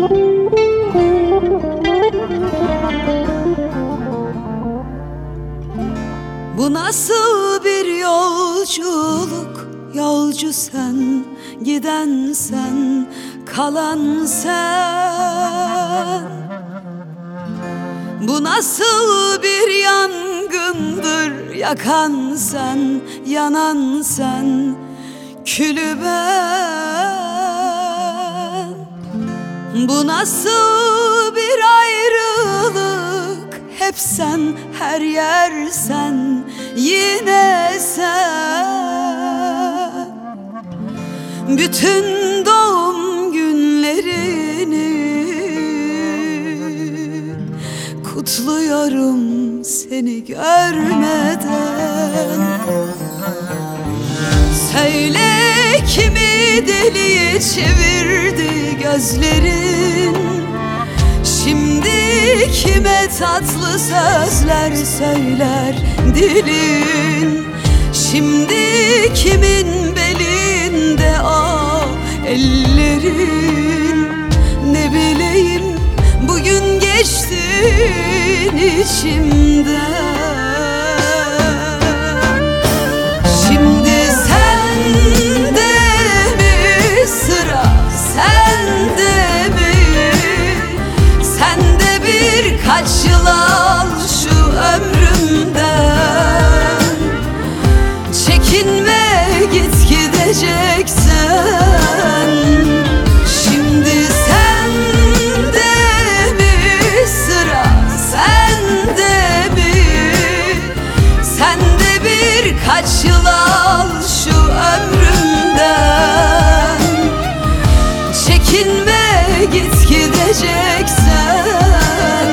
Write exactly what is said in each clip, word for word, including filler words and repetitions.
Bu nasıl bir yolculuk? Yolcu sen, giden sen, kalan sen. Bu nasıl bir yangındır? Yakan sen, yanan sen, külü ben. Bu nasıl bir ayrılık? Hep sen, her yer sen, yine sen. Bütün doğum günlerini kutluyorum seni görmeden. Söyle kimi deliye çevirdi gözlerin? Şimdi kime tatlı sözler söyler dilin? Şimdi kimin belinde o ellerin? Ne bileyim bugün geçtin içimden. Şimdi sende mi sıra, sende mi? Sende birkaç yıl al şu ömrümden. Çekinme git gideceksen. Şimdi sende mi sıra, sende mi? Sende birkaç yıl al şu ömrümden. Çekinme git gideceksen.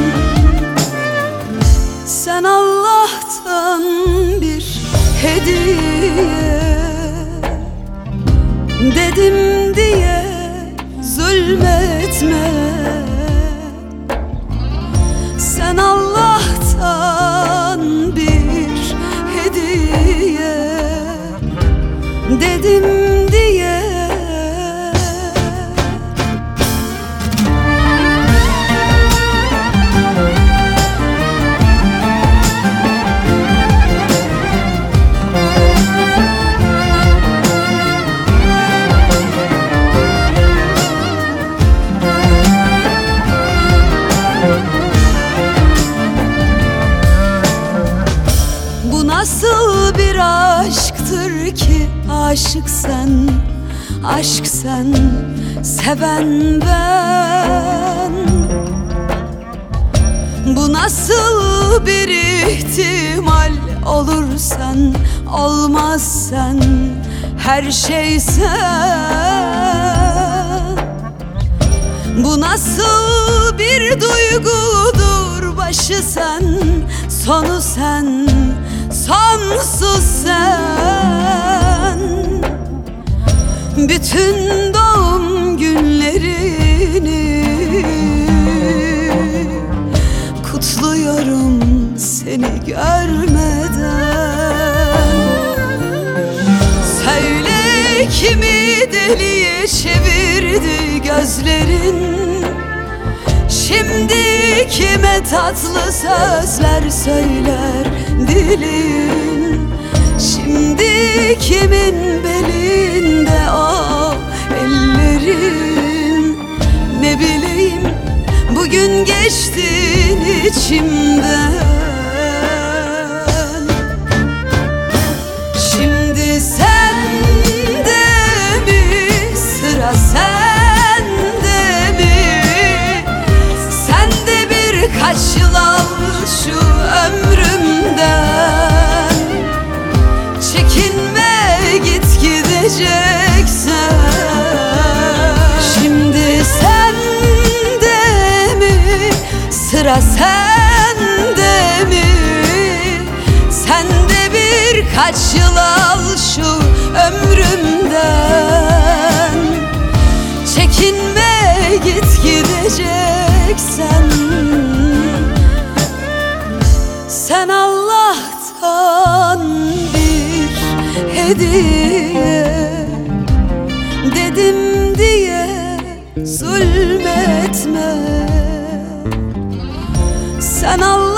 Sen Allah'tan bir hediye, dedim diye zulmetme. Sen Allah'tan bir hediye, dedim diye. Nasıl bir aşktır ki aşık sen, aşk sen, seven ben. Bu nasıl bir ihtimal? Olur sen, olmaz sen, her şey sen. Bu nasıl bir duygudur? Başı sen, sonu sen, sonsuz sen. Bütün doğum günlerini kutluyorum seni görmeden. Söyle kimi deliye çevirdi gözlerin? Şimdi kime tatlı sözler söyler dilin? Şimdi kimin belinde o ellerin? Ne bileyim bugün geçtin içimden. Şimdi sende mi sıra, sende mi? Sende birkaç yıl al şu ömrümden. Çekinme git gideceksen. Şimdi sende mi sıra, sende mi? Sende birkaç yıl al şu ömrümden. Çekinme git gideceksen. Sen Allah'tan bir hediye, dedim diye zulmetme. Sen Allah